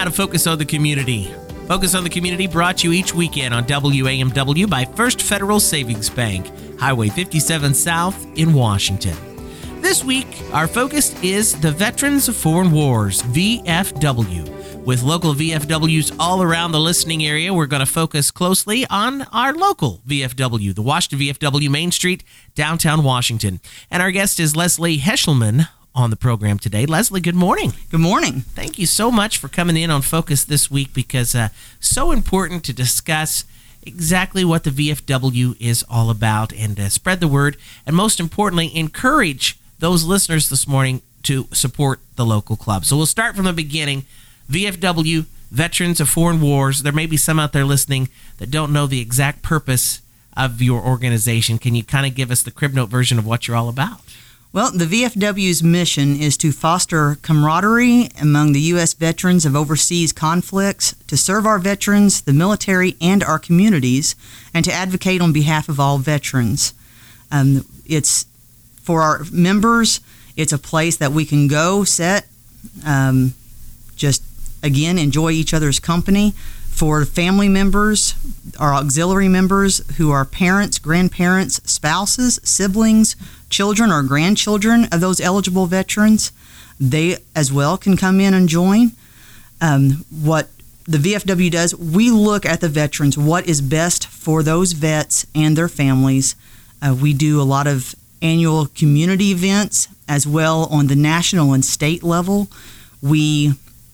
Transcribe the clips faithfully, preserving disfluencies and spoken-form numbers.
to Focus on the Community. Focus on the Community brought to you each weekend on W A M W by First Federal Savings Bank, Highway fifty-seven South in Washington. This week, our focus is the Veterans of Foreign Wars, V F W. With local V F Ws all around the listening area, we're going to focus closely on our local V F W, the Washington V F W Main Street, downtown Washington. And our guest is Leslie Heshelman on the program today. Leslie, good morning. Good morning. Thank you so much for coming in on Focus this week, because uh, so important to discuss exactly what the V F W is all about and uh, spread the word, and most importantly, encourage those listeners this morning to support the local club. So we'll start from the beginning. V F W, Veterans of Foreign Wars. There may be some out there listening that don't know the exact purpose of your organization. Can you kind of give us the crib note version of what you're all about? Well, the V F W's mission is to foster camaraderie among the U S veterans of overseas conflicts, to serve our veterans, the military, and our communities, and to advocate on behalf of all veterans. Um, it's for our members, it's a place that we can go, sit, um, just, again, enjoy each other's company. For family members, our auxiliary members who are parents, grandparents, spouses, siblings, children or grandchildren of those eligible veterans, they as well can come in and join. Um, what the V F W does, we look at the veterans, what is best for those vets and their families. Uh, we do a lot of annual community events as well on the national and state level. We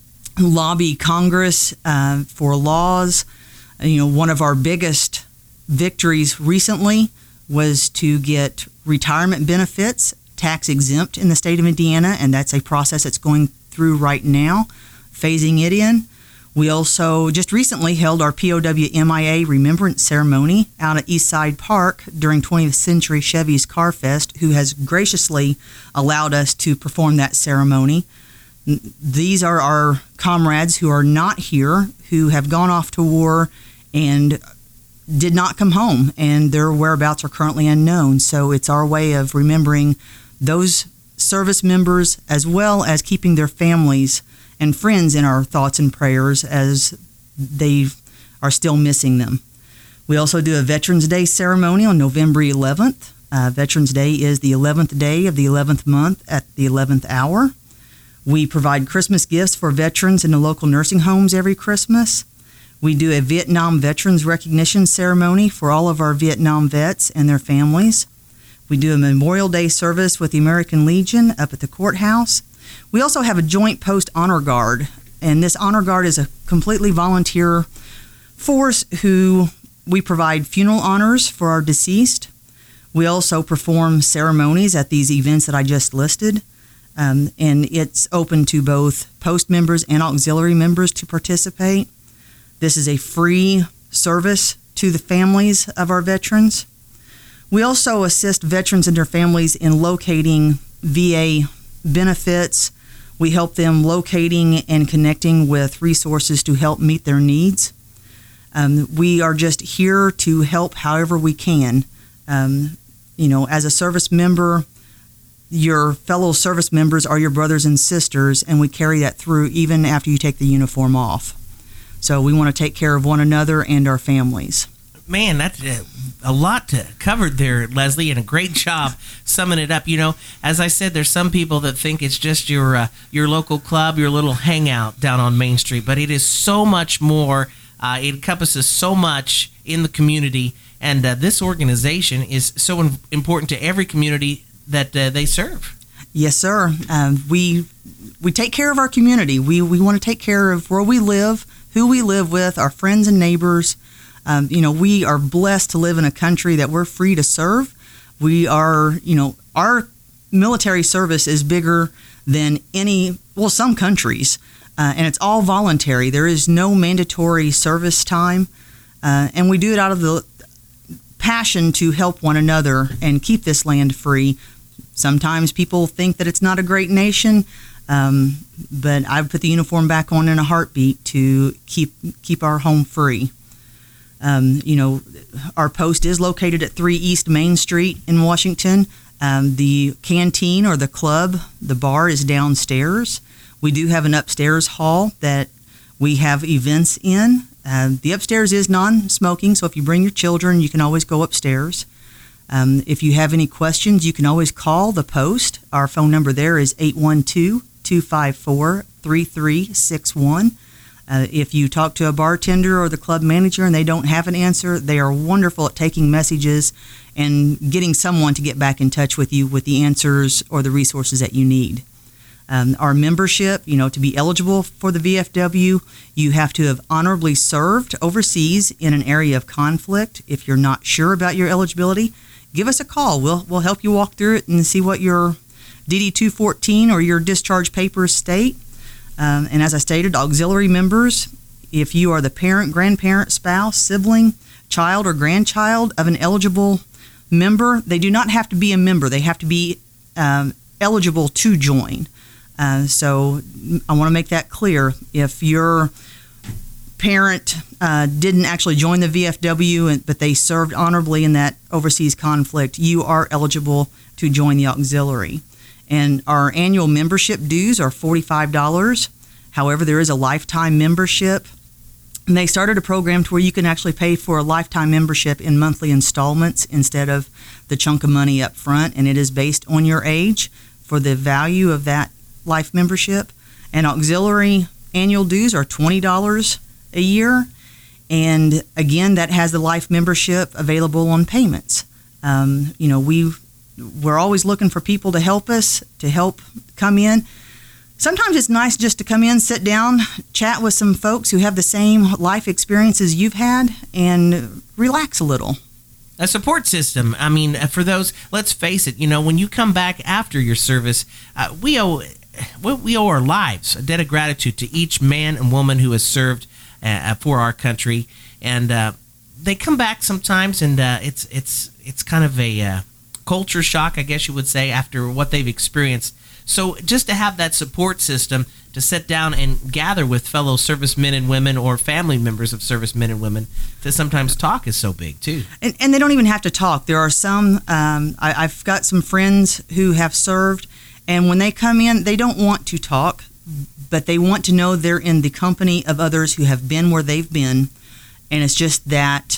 lobby Congress uh, for laws. You know, one of our biggest victories recently was to get retirement benefits tax exempt in the state of Indiana, and that's a process that's going through right now, phasing it in. We also just recently held our P O W M I A Remembrance Ceremony out at Eastside Park during twentieth Century Chevy's Car Fest, who has graciously allowed us to perform that ceremony. These are our comrades who are not here, who have gone off to war and did not come home, and their whereabouts are currently unknown. So it's our way of remembering those service members as well as keeping their families and friends in our thoughts and prayers as they are still missing them. We also do a Veterans Day ceremony on November eleventh. Uh, Veterans Day is the eleventh day of the eleventh month at the eleventh hour. We provide Christmas gifts for veterans in the local nursing homes every Christmas. We do a Vietnam Veterans Recognition Ceremony for all of our Vietnam vets and their families. We do a Memorial Day service with the American Legion up at the courthouse. We also have a Joint Post Honor Guard, and this Honor Guard is a completely volunteer force who we provide funeral honors for our deceased. We also perform ceremonies at these events that I just listed. Um, and it's open to both post members and auxiliary members to participate. This is a free service to the families of our veterans. We also assist veterans and their families in locating V A benefits. We help them locating and connecting with resources to help meet their needs. Um, we are just here to help however we can. Um, you know, as a service member, your fellow service members are your brothers and sisters, and we carry that through even after you take the uniform off. So we want to take care of one another and our families. Man, that's a, a lot to covered there, Leslie, and a great job summing it up. You know, as I said, there's some people that think it's just your uh, your local club, your little hangout down on Main Street, but it is so much more. Uh, it encompasses so much in the community, and uh, this organization is so in- important to every community that uh, they serve. Yes, sir. Um, we we take care of our community. We we want to take care of where we live, who we live with, our friends and neighbors. Um, you know, we are blessed to live in a country that we're free to serve. We are, you know, our military service is bigger than any, well, some countries, uh, and it's all voluntary. There is no mandatory service time, uh, and we do it out of the passion to help one another and keep this land free. Sometimes people think that it's not a great nation, um, but I would put the uniform back on in a heartbeat to keep keep our home free. Um, you know, our post is located at three East Main Street in Washington. Um, the canteen or the club, the bar is downstairs. We do have an upstairs hall that We have events in. Uh, the upstairs is non-smoking, so if you bring your children, you can always go upstairs. Um, if you have any questions, you can always call the post. Our phone number there is eight one two, two five four, three three six one. Uh, if you talk to a bartender or the club manager and they don't have an answer, they are wonderful at taking messages and getting someone to get back in touch with you with the answers or the resources that you need. Um, our membership, you know, to be eligible for the V F W, you have to have honorably served overseas in an area of conflict. If you're not sure about your eligibility, give us a call. We'll we'll help you walk through it and see what your D D two fourteen or your discharge papers state. Um, and as I stated, auxiliary members, if you are the parent, grandparent, spouse, sibling, child, or grandchild of an eligible member, they do not have to be a member. They have to be um, eligible to join. Uh, so I want to make that clear. If your parent uh, didn't actually join the V F W, and, but they served honorably in that overseas conflict, you are eligible to join the auxiliary. And our annual membership dues are forty-five dollars. However, there is a lifetime membership. And they started a program to where you can actually pay for a lifetime membership in monthly installments instead of the chunk of money up front, and it is based on your age for the value of that life membership. And auxiliary annual dues are twenty dollars a year, and again, that has the life membership available on payments. Um, you know, we we're always looking for people to help us, to help come in. Sometimes it's nice just to come in, sit down, chat with some folks who have the same life experiences you've had, and relax a little. A support system. I mean, for those, let's face it, you know, when you come back after your service, uh, we owe we owe our lives, a debt of gratitude to each man and woman who has served uh, for our country. And uh, they come back sometimes, and uh, it's it's it's kind of a uh, culture shock, I guess you would say, after what they've experienced. So just to have that support system to sit down and gather with fellow servicemen and women or family members of servicemen and women to sometimes talk is so big, too. And, and they don't even have to talk. There are some, um, I, I've got some friends who have served, and when they come in, they don't want to talk, but they want to know they're in the company of others who have been where they've been, and it's just that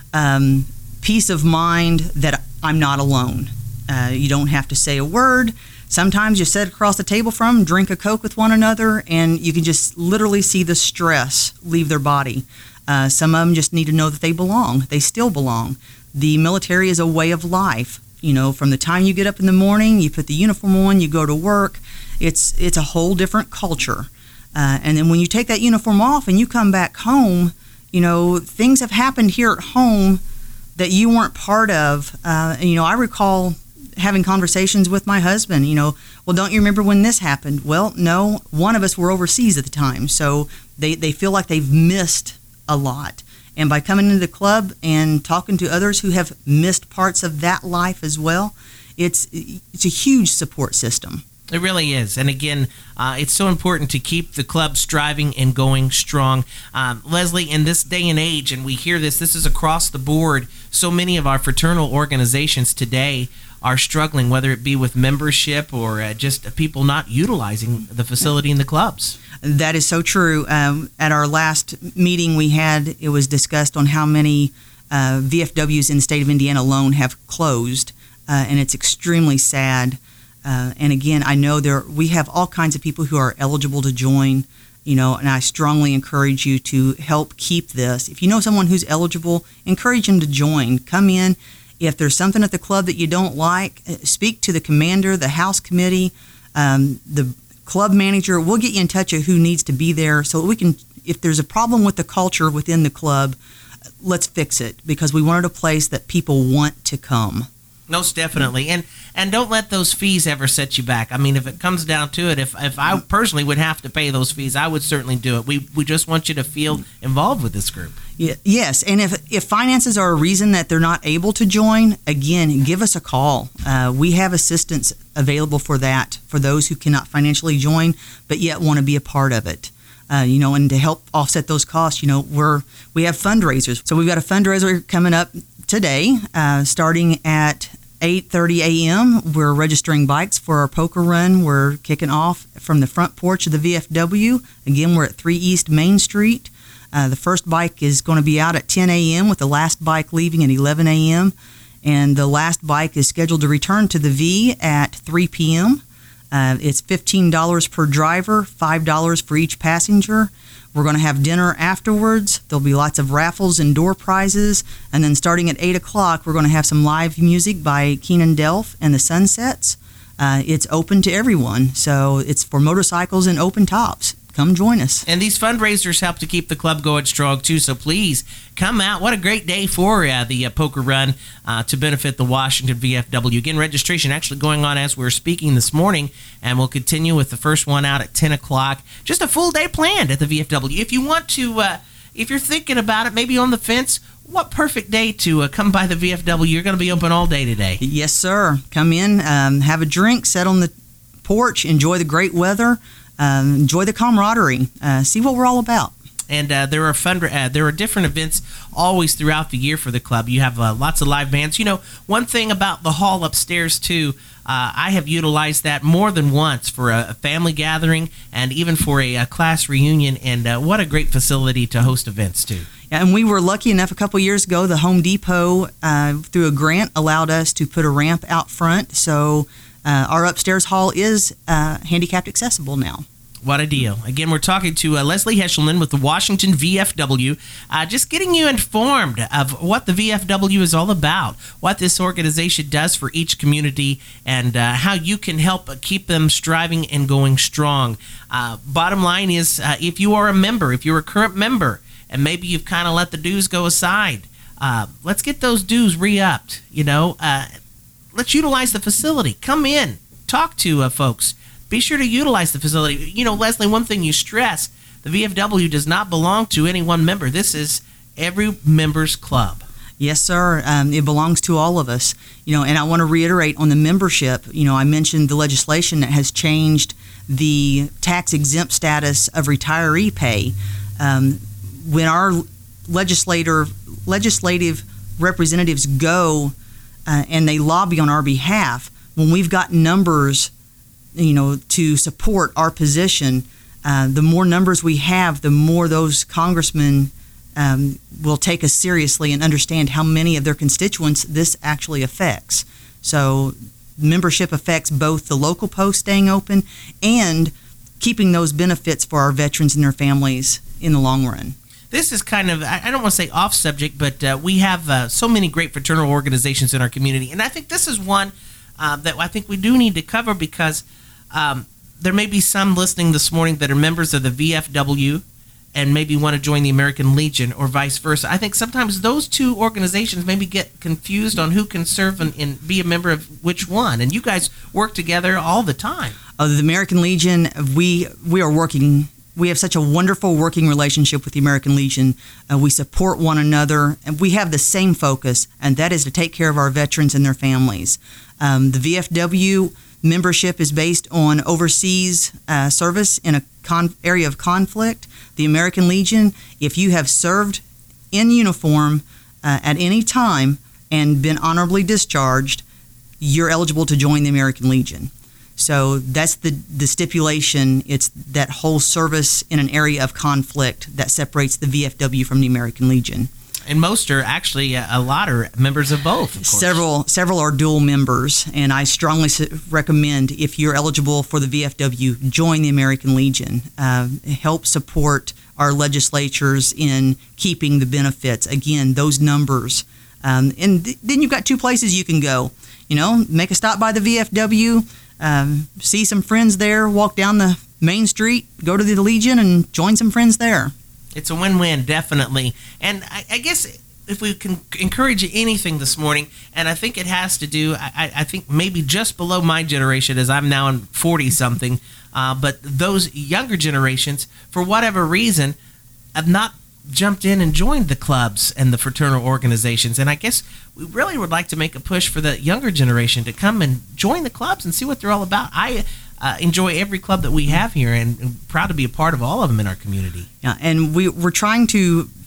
um, peace of mind that I'm not alone. Uh, you don't have to say a word. Sometimes you sit across the table from them, drink a Coke with one another, and you can just literally see the stress leave their body. Uh, some of them just need to know that they belong. They still belong. The military is a way of life. You know, from the time you get up in the morning, you put the uniform on, you go to work, it's it's a whole different culture. Uh, and then when you take that uniform off and you come back home, you know, things have happened here at home that you weren't part of. Uh, and, you know, I recall having conversations with my husband, you know, well, don't you remember when this happened? Well, no, one of us were overseas at the time, so they, they feel like they've missed a lot. And by coming into the club and talking to others who have missed parts of that life as well, it's it's a huge support system. It really is. And again, uh, it's so important to keep the club striving and going strong. Um, Leslie, in this day and age, and we hear this, this is across the board, so many of our fraternal organizations today are struggling, whether it be with membership or uh, just people not utilizing the facility in the clubs. That is so true. Um, at our last meeting we had, it was discussed on how many uh, V F Ws in the state of Indiana alone have closed, uh, and it's extremely sad. Uh, and again, I know there we have all kinds of people who are eligible to join, you know, and I strongly encourage you to help keep this. If you know someone who's eligible, encourage them to join. Come in. If there's something at the club that you don't like, speak to the commander, the house committee, um, the club manager. We'll get you in touch with who needs to be there so that we can, if there's a problem with the culture within the club, let's fix it, because we wanted a place that people want to come. Most definitely. And and don't let those fees ever set you back. I mean, if it comes down to it, if if I personally would have to pay those fees, I would certainly do it. We we just want you to feel involved with this group. Yeah, yes, and if if finances are a reason that they're not able to join, again, give us a call. Uh, we have assistance available for that, for those who cannot financially join, but yet want to be a part of it. Uh, you know, and to help offset those costs, you know, we're we have fundraisers. So we've got a fundraiser coming up today, uh, starting at eight thirty a.m., we're registering bikes for our poker run. We're kicking off from the front porch of the V F W. Again, we're at three East Main Street. Uh, the first bike is going to be out at ten a.m. with the last bike leaving at eleven a.m. And the last bike is scheduled to return to the V at three p.m. Uh, it's fifteen dollars per driver, five dollars for each passenger. We're going to have dinner afterwards. There'll be lots of raffles and door prizes. And then starting at eight o'clock, we're going to have some live music by Keenan Delph and the Sunsets. Uh, it's open to everyone, so it's for motorcycles and open tops. Come join us. And these fundraisers help to keep the club going strong, too, so please come out. What a great day for uh, the uh, poker run uh, to benefit the Washington V F W. Again, registration actually going on as we're speaking this morning, and we'll continue with the first one out at ten o'clock. Just a full day planned at the V F W. If you want to, uh, if you're thinking about it, maybe on the fence, what perfect day to uh, come by the V F W. You're going to be open all day today. Yes, sir. Come in, um, have a drink, sit on the porch, enjoy the great weather. Um, enjoy the camaraderie. Uh, see what we're all about. And uh, there are fund- uh, there are different events always throughout the year for the club. You have uh, lots of live bands. You know, one thing about the hall upstairs, too, uh, I have utilized that more than once for a, a family gathering and even for a, a class reunion. And uh, what a great facility to host events, too. And we were lucky enough a couple years ago, the Home Depot, uh, through a grant, allowed us to put a ramp out front. So Uh, our upstairs hall is uh, handicapped accessible now. What a deal. Again, we're talking to uh, Leslie Heshelman with the Washington V F W, uh, just getting you informed of what the V F W is all about, what this organization does for each community, and uh, how you can help keep them striving and going strong. Uh, bottom line is, uh, if you are a member, if you're a current member, and maybe you've kind of let the dues go aside, uh, let's get those dues re-upped, you know. Uh, let's utilize the facility. Come in, talk to uh, folks. Be sure to utilize the facility. You know, Leslie, one thing you stress, the V F W does not belong to any one member. This is every member's club. Yes, sir. Um, it belongs to all of us. You know, and I want to reiterate on the membership. You know, I mentioned the legislation that has changed the tax-exempt status of retiree pay. Um, when our legislator, legislative representatives go uh, and they lobby on our behalf, when we've got numbers, you know, to support our position, uh, the more numbers we have, the more those congressmen um, will take us seriously and understand how many of their constituents this actually affects. So membership affects both the local post staying open and keeping those benefits for our veterans and their families in the long run. This is kind of, I don't want to say off subject, but uh, we have uh, so many great fraternal organizations in our community. And I think this is one uh, that I think we do need to cover because um, there may be some listening this morning that are members of the V F W and maybe want to join the American Legion or vice versa. I think sometimes those two organizations maybe get confused on who can serve and, and be a member of which one. And you guys work together all the time. Uh, the American Legion, we we are working, we have such a wonderful working relationship with the American Legion. Uh, we support one another, and we have the same focus, and that is to take care of our veterans and their families. Um, the V F W membership is based on overseas uh, service in a con- area of conflict. The American Legion, if you have served in uniform uh, at any time and been honorably discharged, you're eligible to join the American Legion. So that's the, the stipulation. It's that whole service in an area of conflict that separates the V F W from the American Legion. And most are actually, a lot are members of both, of course. Several several are dual members, and I strongly recommend, if you're eligible for the V F W, join the American Legion. Uh, help support our legislatures in keeping the benefits. Again, those numbers. Um, and th- then you've got two places you can go. You know, make a stop by the V F W, um, see some friends there, walk down the main street, go to the Legion, and join some friends there. It's a win-win, definitely. And I, I guess if we can encourage anything this morning, and I think it has to do, I, I think maybe just below my generation, as I'm now in forty-something, uh, but those younger generations, for whatever reason, have not jumped in and joined the clubs and the fraternal organizations. And I guess we really would like to make a push for the younger generation to come and join the clubs and see what they're all about. I Uh, enjoy every club that we have here and, and proud to be a part of all of them in our community. Yeah, and we, we're trying to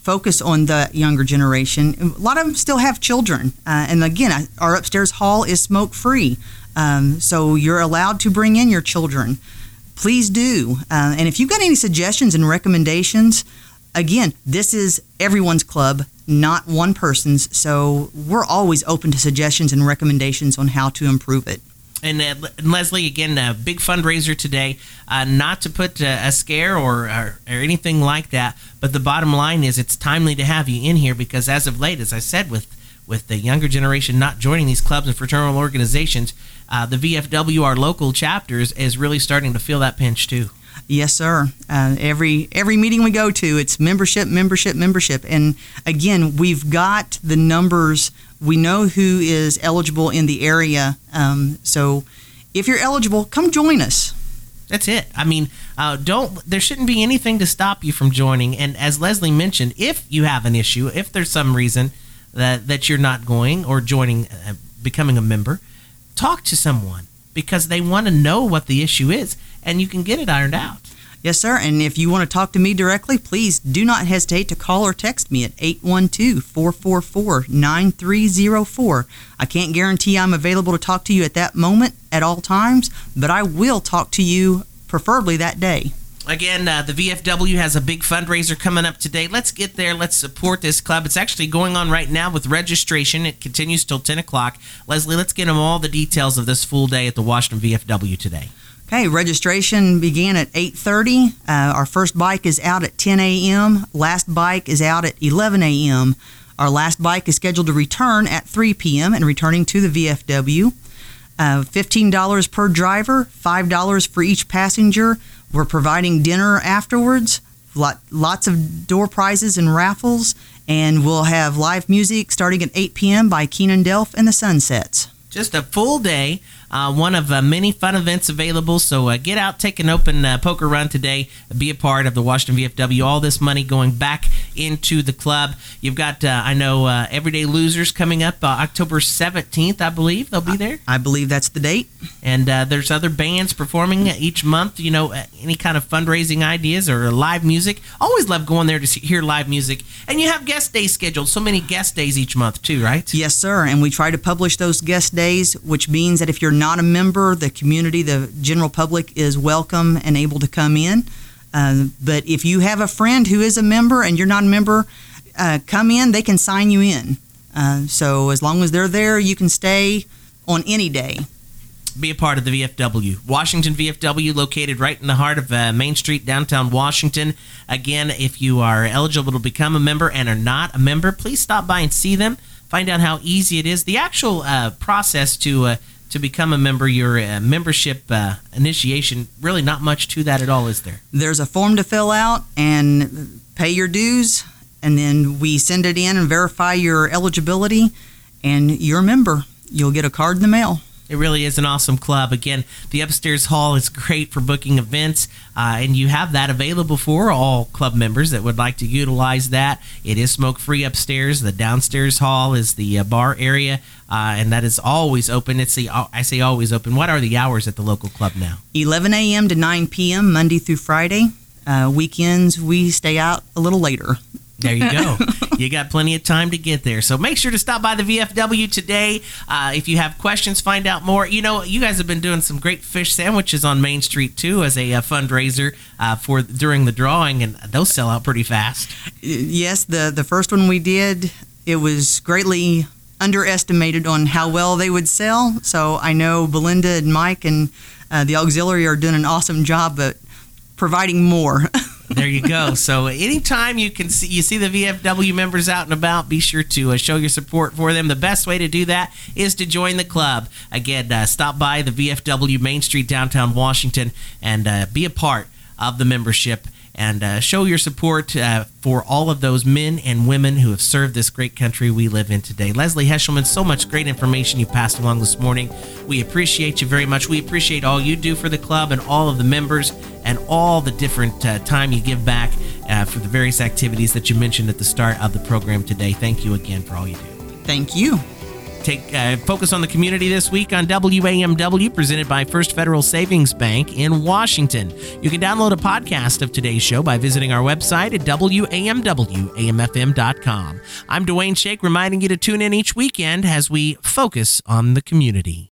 focus on the younger generation. A lot of them still have children. Uh, and again, our upstairs hall is smoke-free. Um, so you're allowed to bring in your children. Please do. Uh, and if you've got any suggestions and recommendations, again, this is everyone's club, not one person's. So we're always open to suggestions and recommendations on how to improve it. And uh, Leslie, again, a big fundraiser today, uh, not to put uh, a scare or, or or anything like that, but the bottom line is it's timely to have you in here because as of late, as I said, with, with the younger generation not joining these clubs and fraternal organizations, uh, the V F W, our local chapters, is really starting to feel that pinch too. Yes, sir. Uh, every every meeting we go to, it's membership, membership, membership. And again, we've got the numbers. We know who is eligible in the area. Um, so if you're eligible, come join us. That's it. I mean, uh, don't. There shouldn't be anything to stop you from joining. And as Leslie mentioned, if you have an issue, if there's some reason that, that you're not going or joining, uh, becoming a member, talk to someone because they want to know what the issue is. And you can get it ironed out. Yes, sir. And if you want to talk to me directly, please do not hesitate to call or text me at eight one two, four four four, nine three zero four. I can't guarantee I'm available to talk to you at that moment at all times, but I will talk to you preferably that day. Again, uh, the V F W has a big fundraiser coming up today. Let's get there. Let's support this club. It's actually going on right now with registration. It continues till ten o'clock. Leslie, let's get them all the details of this full day at the Washington V F W today. Okay, registration began at eight thirty. Uh, our first bike is out at ten a.m. Last bike is out at eleven a.m. Our last bike is scheduled to return at three p.m. and returning to the V F W. Uh, fifteen dollars per driver, five dollars for each passenger. We're providing dinner afterwards, lot, lots of door prizes and raffles, and we'll have live music starting at eight p.m. by Keenan Delph and the Sunsets. Just a full day, uh, one of uh, many fun events available. So uh, get out, take an open uh, poker run today, be a part of the Washington V F W. All this money going back into the club. You've got, uh, I know, uh, Everyday Losers coming up uh, October seventeenth, I believe. They'll be there. I, I believe that's the date. And uh, there's other bands performing each month. You know, uh, any kind of fundraising ideas or live music. Always love going there to see, hear live music. And you have guest days scheduled. So many guest days each month too, right? Yes, sir. And we try to publish those guest days, which means that if you're not a member, the community, the general public is welcome and able to come in. Uh, but if you have a friend who is a member and you're not a member, uh, come in. They can sign you in. Uh, so as long as they're there, you can stay on any day. Be a part of the V F W. Washington V F W, located right in the heart of uh, Main Street, downtown Washington. Again, if you are eligible to become a member and are not a member, please stop by and see them. Find out how easy it is. The actual uh, process to uh, to become a member, your uh, membership uh, initiation, really not much to that at all, is there? There's a form to fill out and pay your dues, and then we send it in and verify your eligibility, and you're a member. You'll get a card in the mail. It really is an awesome club. Again, the upstairs hall is great for booking events, uh, and you have that available for all club members that would like to utilize that. It is smoke-free upstairs. The downstairs hall is the uh, bar area, uh, and that is always open. It's the I say always open. What are the hours at the local club now? eleven a.m. to nine p.m. Monday through Friday. Uh, weekends, we stay out a little later. There you go. You got plenty of time to get there. So make sure to stop by the V F W today. Uh, if you have questions, find out more. You know, you guys have been doing some great fish sandwiches on Main Street, too, as a uh, fundraiser uh, for during the drawing, and those sell out pretty fast. Yes, the, the first one we did, it was greatly underestimated on how well they would sell. So I know Belinda and Mike and uh, the auxiliary are doing an awesome job at providing more. There you go. So anytime you can see you see the V F W members out and about, be sure to uh, show your support for them. The best way to do that is to join the club. Again, uh, stop by the V F W Main Street, downtown Washington, and uh, be a part of the membership and uh, show your support uh, for all of those men and women who have served this great country we live in today. Leslie Heshelman, so much great information you passed along this morning. We appreciate you very much. We appreciate all you do for the club and all of the members and all the different uh, time you give back uh, for the various activities that you mentioned at the start of the program today. Thank you again for all you do. Thank you. Take uh, Focus on the Community this week on W A M W, presented by First Federal Savings Bank in Washington. You can download a podcast of today's show by visiting our website at W A M W A M F M dot com. I'm Dwayne Shake, reminding you to tune in each weekend as we focus on the community.